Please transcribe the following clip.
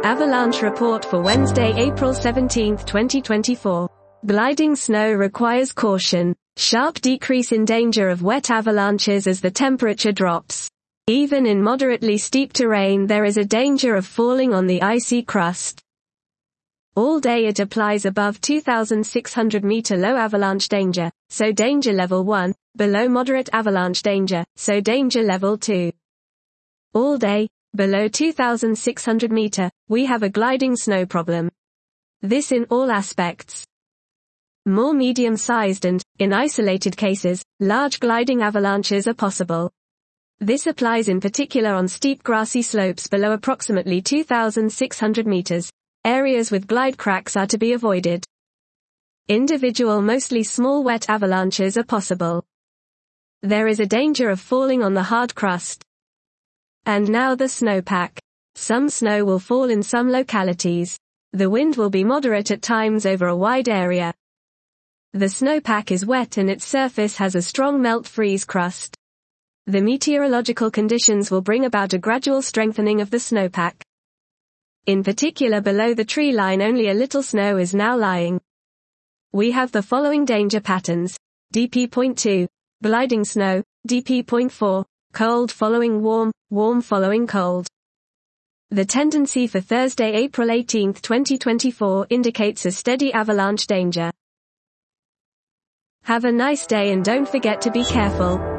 Avalanche report for Wednesday, April 17, 2024. Gliding snow requires caution. Sharp decrease in danger of wet avalanches as the temperature drops. Even in moderately steep terrain there is a danger of falling on the icy crust. All day it applies above 2,600 meter low avalanche danger, so danger level 1, below moderate avalanche danger, so danger level 2. All day, below 2,600 meter, we have a gliding snow problem. This in all aspects. More medium-sized and, in isolated cases, large gliding avalanches are possible. This applies in particular on steep grassy slopes below approximately 2,600 meters. Areas with glide cracks are to be avoided. Individual mostly small wet avalanches are possible. There is a danger of falling on the hard crust. And now the snowpack. Some snow will fall in some localities. The wind will be moderate at times over a wide area. The snowpack is wet and its surface has a strong melt-freeze crust. The meteorological conditions will bring about a gradual strengthening of the snowpack. In particular below the tree line only a little snow is now lying. We have the following danger patterns. DP.2. Gliding snow. DP.4. Cold following warm, warm following cold. The tendency for Thursday, April 18, 2024 indicates a steady avalanche danger. Have a nice day and don't forget to be careful.